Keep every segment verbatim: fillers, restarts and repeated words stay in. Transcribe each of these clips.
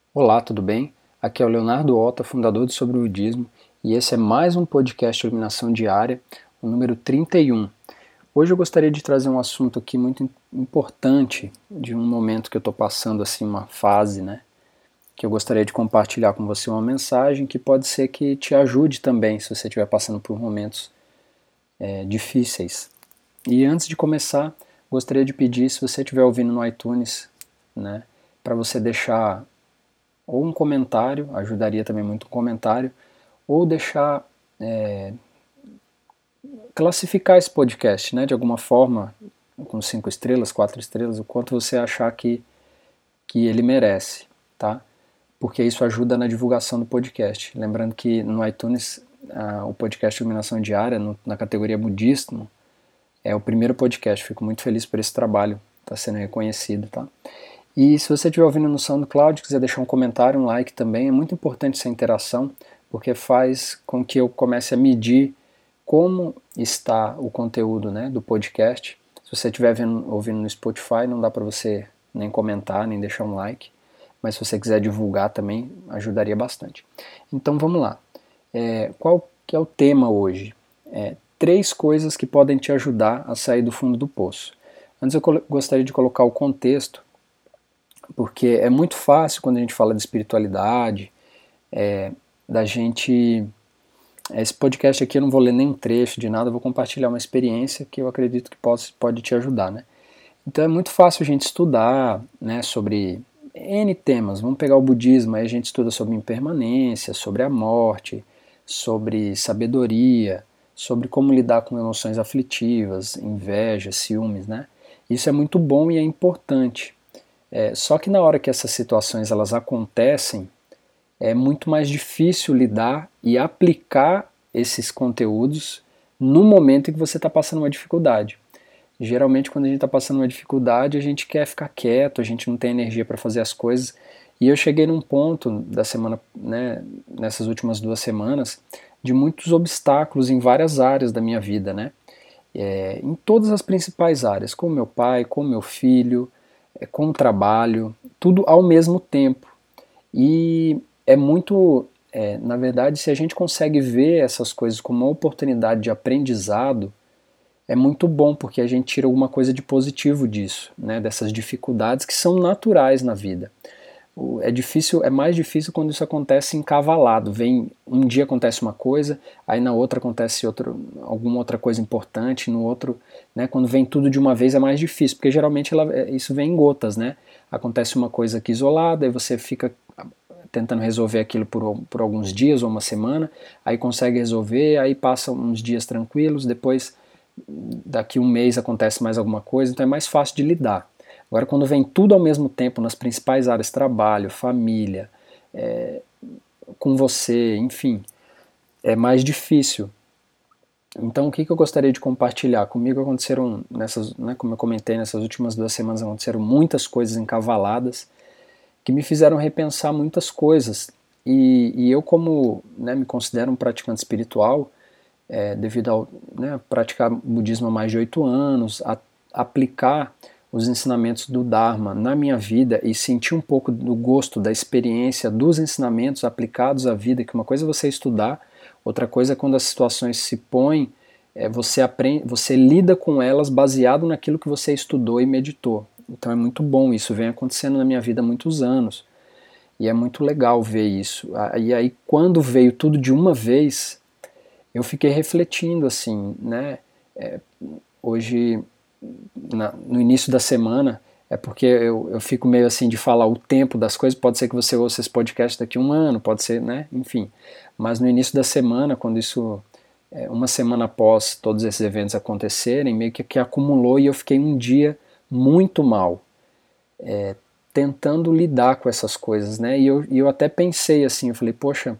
Olá, tudo bem? Aqui é o Leonardo Ota, fundador do Sobre o Budismo, e esse é mais um podcast de Iluminação Diária, o número trinta e um. Hoje eu gostaria de trazer um assunto aqui muito importante, de um momento que eu estou passando, assim, uma fase, né? Que eu gostaria de compartilhar com você uma mensagem que pode ser que te ajude também, se você estiver passando por momentos é, difíceis. E antes de começar, gostaria de pedir, se você estiver ouvindo no iTunes, né, para você deixar ou um comentário, ajudaria também muito um comentário, ou deixar, é, classificar esse podcast, né, de alguma forma, com cinco estrelas, quatro estrelas, o quanto você achar que, que ele merece, tá? Porque isso ajuda na divulgação do podcast. Lembrando que no iTunes, ah, o podcast Iluminação Diária, no, na categoria Budismo, é o primeiro podcast. Fico muito feliz por esse trabalho, está sendo reconhecido, tá? E se você estiver ouvindo no SoundCloud, quiser deixar um comentário, um like também, é muito importante essa interação, porque faz com que eu comece a medir como está o conteúdo, né, do podcast. Se você estiver vendo, ouvindo no Spotify, não dá para você nem comentar, nem deixar um like, mas se você quiser divulgar também, ajudaria bastante. Então vamos lá. É, qual que é o tema hoje? É, três coisas que podem te ajudar a sair do fundo do poço. Antes eu gostaria de colocar o contexto, porque é muito fácil quando a gente fala de espiritualidade, é, da gente... Esse podcast aqui eu não vou ler nem trecho de nada, eu vou compartilhar uma experiência que eu acredito que pode, pode te ajudar, né? Então é muito fácil a gente estudar, né, sobre N temas. Vamos pegar o budismo, aí a gente estuda sobre impermanência, sobre a morte, sobre sabedoria, sobre como lidar com emoções aflitivas, inveja, ciúmes, né? Isso é muito bom e é importante. É, só que na hora que essas situações elas acontecem, é muito mais difícil lidar e aplicar esses conteúdos no momento em que você está passando uma dificuldade. Geralmente, quando a gente está passando uma dificuldade, a gente quer ficar quieto, a gente não tem energia para fazer as coisas. E eu cheguei num ponto da semana, né, nessas últimas duas semanas, de muitos obstáculos em várias áreas da minha vida, né? É, em todas as principais áreas, com meu pai, com meu filho, é, com o trabalho, tudo ao mesmo tempo. E é muito, é, na verdade, se a gente consegue ver essas coisas como uma oportunidade de aprendizado, é muito bom, porque a gente tira alguma coisa de positivo disso, né, dessas dificuldades que são naturais na vida. É difícil, é mais difícil quando isso acontece encavalado. Vem um dia acontece uma coisa, aí na outra acontece outra, alguma outra coisa importante, no outro, né, quando vem tudo de uma vez é mais difícil, porque geralmente ela, isso vem em gotas, né? Acontece uma coisa aqui isolada, aí você fica tentando resolver aquilo por, por alguns dias ou uma semana, aí consegue resolver, aí passa uns dias tranquilos, depois daqui um mês acontece mais alguma coisa, então é mais fácil de lidar. Agora, quando vem tudo ao mesmo tempo nas principais áreas, trabalho, família, é, com você, enfim, é mais difícil. Então, o que, que eu gostaria de compartilhar? Comigo aconteceram, nessas, né, como eu comentei, nessas últimas duas semanas aconteceram muitas coisas encavaladas que me fizeram repensar muitas coisas. E, e eu, como, né, me considero um praticante espiritual, é, devido a, né, praticar budismo há mais de oito anos, a aplicar os ensinamentos do Dharma na minha vida e sentir um pouco do gosto, da experiência dos ensinamentos aplicados à vida, que uma coisa é você estudar, outra coisa é quando as situações se põem, é, você aprende, você lida com elas baseado naquilo que você estudou e meditou. Então é muito bom, isso vem acontecendo na minha vida há muitos anos. E é muito legal ver isso. E aí, quando veio tudo de uma vez, eu fiquei refletindo assim, né? É, hoje, na, no início da semana, é porque eu, eu fico meio assim de falar o tempo das coisas, pode ser que você ouça esse podcast daqui a um ano, pode ser, né? Enfim. Mas no início da semana, quando isso, é, uma semana após todos esses eventos acontecerem, meio que, que acumulou e eu fiquei um dia muito mal, é, tentando lidar com essas coisas, né? E eu, e eu até pensei assim, eu falei, poxa,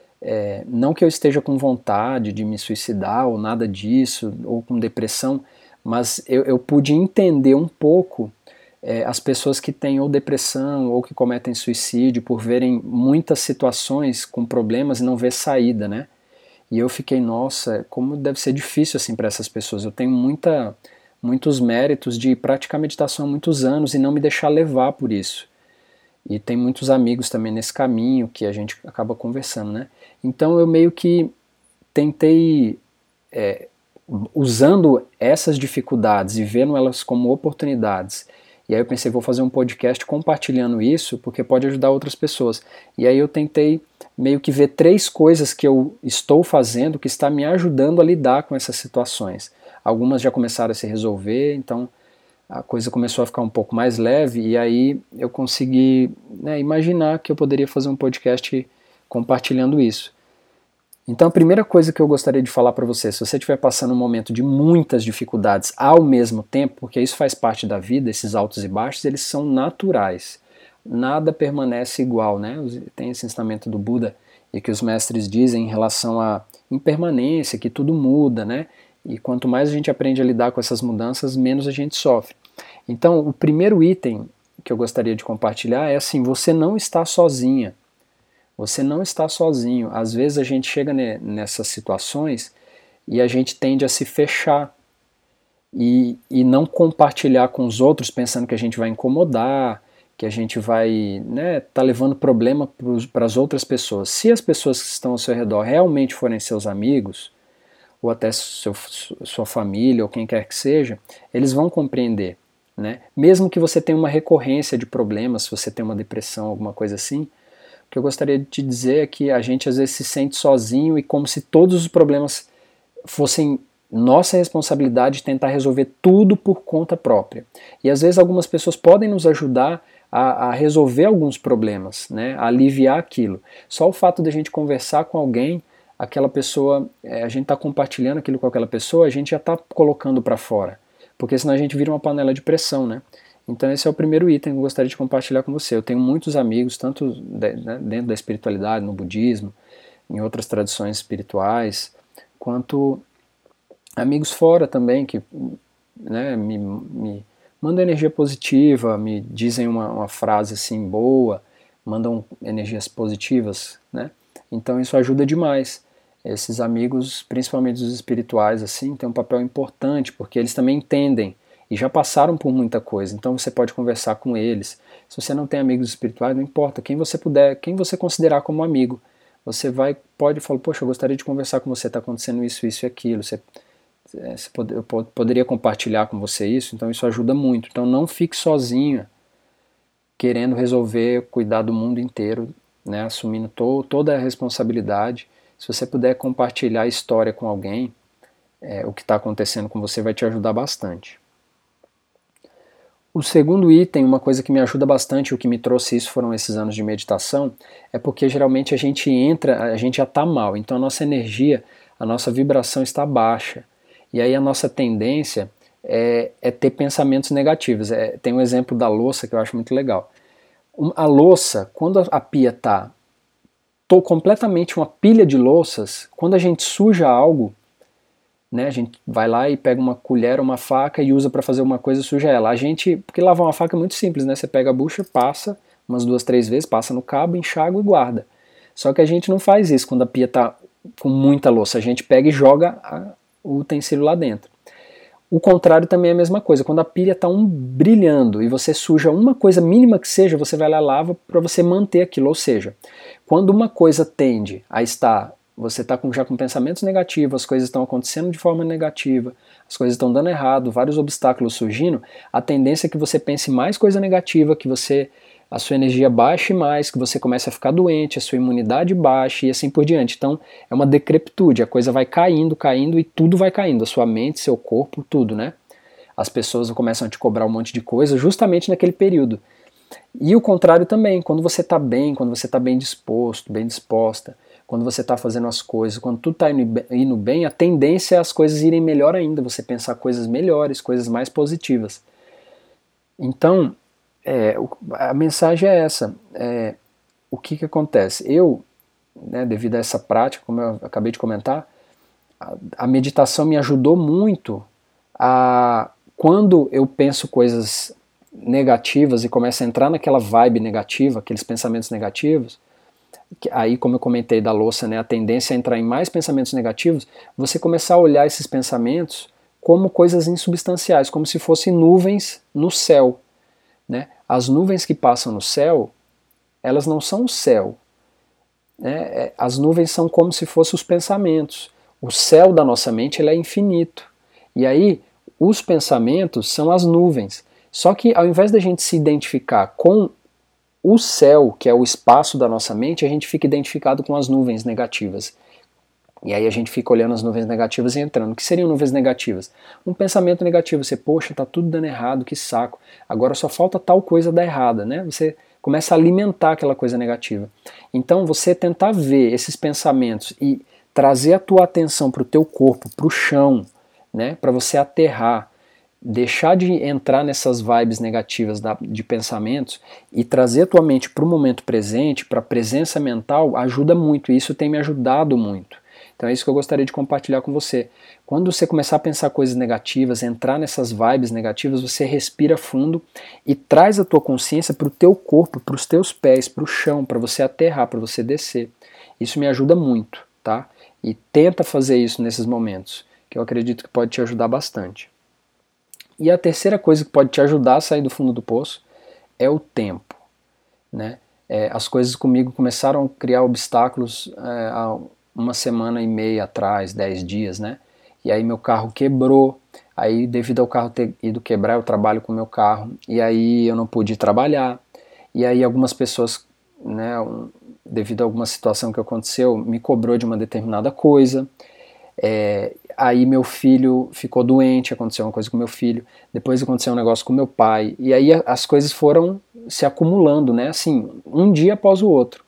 é, não que eu esteja com vontade de me suicidar ou nada disso, ou com depressão, mas eu, eu pude entender um pouco é, as pessoas que têm ou depressão ou que cometem suicídio por verem muitas situações com problemas e não ver saída, né? E eu fiquei, nossa, como deve ser difícil assim para essas pessoas. Eu tenho muita, muitos méritos de praticar meditação há muitos anos e não me deixar levar por isso. E tem muitos amigos também nesse caminho que a gente acaba conversando, né? Então eu meio que tentei, é, usando essas dificuldades e vendo elas como oportunidades, e aí eu pensei, vou fazer um podcast compartilhando isso, porque pode ajudar outras pessoas. E aí eu tentei meio que ver três coisas que eu estou fazendo que está me ajudando a lidar com essas situações. Algumas já começaram a se resolver, então a coisa começou a ficar um pouco mais leve, e aí eu consegui, né, imaginar que eu poderia fazer um podcast compartilhando isso. Então a primeira coisa que eu gostaria de falar para você, se você estiver passando um momento de muitas dificuldades ao mesmo tempo, porque isso faz parte da vida, esses altos e baixos, eles são naturais. Nada permanece igual, né? Tem esse ensinamento do Buda e que os mestres dizem em relação à impermanência, que tudo muda, né? E quanto mais a gente aprende a lidar com essas mudanças, menos a gente sofre. Então, o primeiro item que eu gostaria de compartilhar é assim, você não está sozinha. Você não está sozinho. Às vezes a gente chega nessas situações e a gente tende a se fechar e, e não compartilhar com os outros pensando que a gente vai incomodar, que a gente vai, né, tá levando problema para as outras pessoas. Se as pessoas que estão ao seu redor realmente forem seus amigos, ou até seu, sua família, ou quem quer que seja, eles vão compreender, né? Mesmo que você tenha uma recorrência de problemas, se você tem uma depressão, alguma coisa assim, o que eu gostaria de te dizer é que a gente às vezes se sente sozinho e como se todos os problemas fossem nossa responsabilidade de tentar resolver tudo por conta própria. E às vezes algumas pessoas podem nos ajudar a, a resolver alguns problemas, né? A aliviar aquilo. Só o fato de a gente conversar com alguém, aquela pessoa, a gente está compartilhando aquilo com aquela pessoa, a gente já está colocando para fora, porque senão a gente vira uma panela de pressão, né? Então esse é o primeiro item que eu gostaria de compartilhar com você. Eu tenho muitos amigos, tanto né, dentro da espiritualidade, no budismo, em outras tradições espirituais, quanto amigos fora também, que né, me, me mandam energia positiva, me dizem uma, uma frase assim boa, mandam energias positivas, né? Então isso ajuda demais. Esses amigos, principalmente os espirituais, assim, têm um papel importante, porque eles também entendem e já passaram por muita coisa, então você pode conversar com eles. Se você não tem amigos espirituais, não importa, quem você puder, quem você considerar como amigo, você vai, pode falar, poxa, eu gostaria de conversar com você, está acontecendo isso, isso e aquilo, você, você pode, eu poderia compartilhar com você isso, então isso ajuda muito. Então não fique sozinho, querendo resolver, cuidar do mundo inteiro, né, assumindo to, toda a responsabilidade. Se você puder compartilhar a história com alguém, é, o que está acontecendo com você vai te ajudar bastante. O segundo item, uma coisa que me ajuda bastante, o que me trouxe isso foram esses anos de meditação, é porque geralmente a gente entra, a gente já está mal, então a nossa energia, a nossa vibração está baixa. E aí a nossa tendência é, é ter pensamentos negativos. É, tem um exemplo da louça que eu acho muito legal. A louça, quando a pia está completamente uma pilha de louças, quando a gente suja algo, né, a gente vai lá e pega uma colher, uma faca e usa para fazer uma coisa e suja ela. A gente, porque lavar uma faca é muito simples, né? Você pega a bucha, passa umas duas, três vezes, passa no cabo, enxágua e guarda. Só que a gente não faz isso quando a pia está com muita louça. A gente pega e joga a, o utensílio lá dentro. O contrário também é a mesma coisa. Quando a pilha está um brilhando e você suja uma coisa mínima que seja, você vai lá e lava para você manter aquilo. Ou seja, quando uma coisa tende a estar, você está já com pensamentos negativos, as coisas estão acontecendo de forma negativa, as coisas estão dando errado, vários obstáculos surgindo, a tendência é que você pense mais coisa negativa, que você, a sua energia baixe mais, que você comece a ficar doente, a sua imunidade baixe e assim por diante. Então é uma decrepitude, a coisa vai caindo, caindo e tudo vai caindo, a sua mente, seu corpo, tudo, né? As pessoas começam a te cobrar um monte de coisa justamente naquele período. E o contrário também, quando você está bem, quando você está bem disposto, bem disposta, quando você está fazendo as coisas, quando tudo está indo bem, a tendência é as coisas irem melhor ainda, você pensar coisas melhores, coisas mais positivas. Então, é, a mensagem é essa. É, o que, que acontece? Eu, né, devido a essa prática, como eu acabei de comentar, a, a meditação me ajudou muito a, quando eu penso coisas negativas e começo a entrar naquela vibe negativa, aqueles pensamentos negativos, aí como eu comentei da louça, né, a tendência é entrar em mais pensamentos negativos, você começar a olhar esses pensamentos como coisas insubstanciais, como se fossem nuvens no céu, né? As nuvens que passam no céu, elas não são o céu. Né? As nuvens são como se fossem os pensamentos. O céu da nossa mente ele é infinito. E aí, os pensamentos são as nuvens. Só que ao invés da gente se identificar com o céu, que é o espaço da nossa mente, a gente fica identificado com as nuvens negativas. E aí a gente fica olhando as nuvens negativas e entrando. O que seriam nuvens negativas? Um pensamento negativo, você, poxa, tá tudo dando errado, que saco. Agora só falta tal coisa dar errada, né? Você começa a alimentar aquela coisa negativa. Então você tentar ver esses pensamentos e trazer a tua atenção para o teu corpo, para o chão, né? Para você aterrar, deixar de entrar nessas vibes negativas da, de pensamentos e trazer a tua mente para o momento presente, para a presença mental, ajuda muito. E isso tem me ajudado muito. Então é isso que eu gostaria de compartilhar com você. Quando você começar a pensar coisas negativas, entrar nessas vibes negativas, você respira fundo e traz a tua consciência para o teu corpo, para os teus pés, para o chão, para você aterrar, para você descer. Isso me ajuda muito, tá? E tenta fazer isso nesses momentos, que eu acredito que pode te ajudar bastante. E a terceira coisa que pode te ajudar a sair do fundo do poço é o tempo, né? É, as coisas comigo começaram a criar obstáculos é, há uma semana e meia atrás, dez dias, né? E aí meu carro quebrou, aí devido ao carro ter ido quebrar, eu trabalho com o meu carro, e aí eu não pude trabalhar, e aí algumas pessoas, né, devido a alguma situação que aconteceu, me cobrou de uma determinada coisa, é, aí meu filho ficou doente, aconteceu uma coisa com meu filho, depois aconteceu um negócio com meu pai, e aí as coisas foram se acumulando, né, assim, um dia após o outro.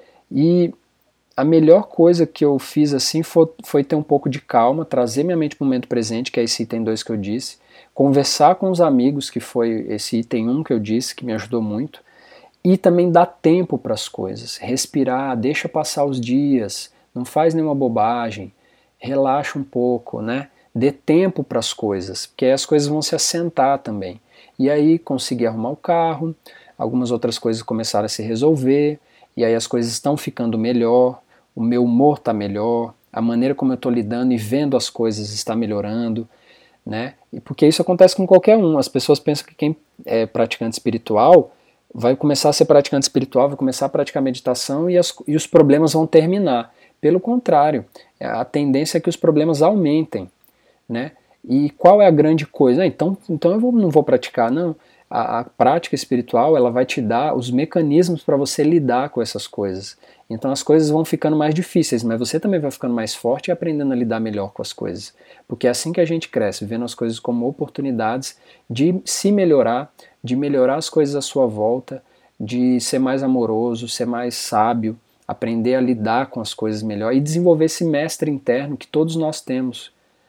E a melhor coisa que eu fiz assim foi, foi ter um pouco de calma, trazer minha mente para o momento presente, que é esse item dois que eu disse, conversar com os amigos, que foi esse item um que eu disse, que me ajudou muito, e também dar tempo para as coisas, respirar, deixa passar os dias, não faz nenhuma bobagem, relaxa um pouco, né? Dê tempo para as coisas, porque aí as coisas vão se assentar também. E aí consegui arrumar o carro, algumas outras coisas começaram a se resolver, e aí as coisas estão ficando melhor, o meu humor está melhor, a maneira como eu estou lidando e vendo as coisas está melhorando, né? E porque isso acontece com qualquer um. As pessoas pensam que quem é praticante espiritual vai começar a ser praticante espiritual, vai começar a praticar meditação e, as, e os problemas vão terminar. Pelo contrário, a tendência é que os problemas aumentem, né? E qual é a grande coisa? Ah, então, então eu vou, não vou praticar, não. A, a prática espiritual ela vai te dar os mecanismos para você lidar com essas coisas. Então as coisas vão ficando mais difíceis, mas você também vai ficando mais forte e aprendendo a lidar melhor com as coisas. Porque é assim que a gente cresce, vendo as coisas como oportunidades de se melhorar, de melhorar as coisas à sua volta, de ser mais amoroso, ser mais sábio, aprender a lidar com as coisas melhor e desenvolver esse mestre interno que todos nós temos.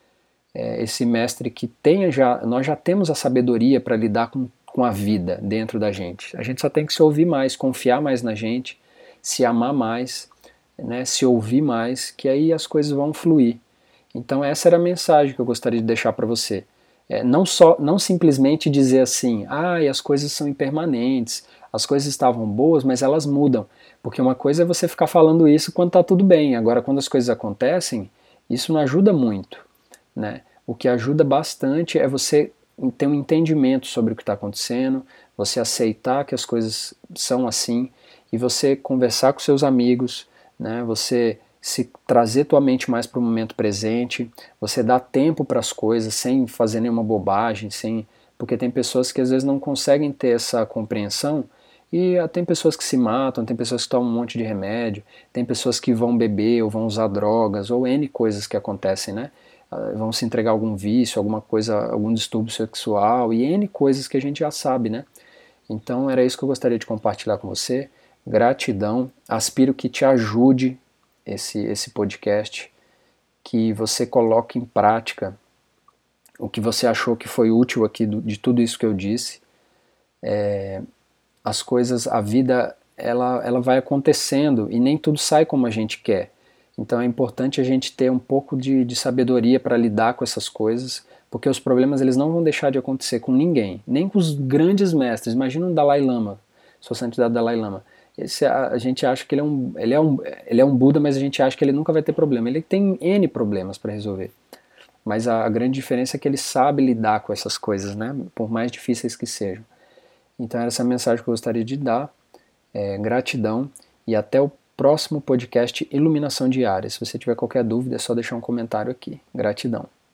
É esse mestre que tem já, nós já temos a sabedoria para lidar com, com a vida dentro da gente. A gente só tem que se ouvir mais, confiar mais na gente, se amar mais, né, se ouvir mais, que aí as coisas vão fluir. Então essa era a mensagem que eu gostaria de deixar para você. É, não, só, não simplesmente dizer assim, ah, as coisas são impermanentes, as coisas estavam boas, mas elas mudam. Porque uma coisa é você ficar falando isso quando está tudo bem, agora quando as coisas acontecem, isso não ajuda muito, né? O que ajuda bastante é você ter um entendimento sobre o que está acontecendo, você aceitar que as coisas são assim, e você conversar com seus amigos, né? Você se trazer tua mente mais para o momento presente, você dar tempo para as coisas sem fazer nenhuma bobagem, sem porque tem pessoas que às vezes não conseguem ter essa compreensão e tem pessoas que se matam, tem pessoas que tomam um monte de remédio, tem pessoas que vão beber ou vão usar drogas ou N coisas que acontecem, né? Vão se entregar a algum vício, alguma coisa, algum distúrbio sexual e N coisas que a gente já sabe, né? Então era isso que eu gostaria de compartilhar com você. Gratidão, aspiro que te ajude esse, esse podcast, que você coloque em prática o que você achou que foi útil aqui do, de tudo isso que eu disse. É, as coisas, a vida, ela, ela vai acontecendo e nem tudo sai como a gente quer. Então é importante a gente ter um pouco de, de sabedoria para lidar com essas coisas, porque os problemas eles não vão deixar de acontecer com ninguém, nem com os grandes mestres. Imagina um Dalai Lama, Sua Santidade Dalai Lama. Esse, a, a gente acha que ele é, um, ele, é um, ele é um Buda, mas a gente acha que ele nunca vai ter problema. Ele tem N problemas para resolver. Mas a, a grande diferença é que ele sabe lidar com essas coisas, né? Por mais difíceis que sejam. Então era essa mensagem que eu gostaria de dar. É, gratidão e até o próximo podcast Iluminação Diária. Se você tiver qualquer dúvida, é só deixar um comentário aqui. Gratidão.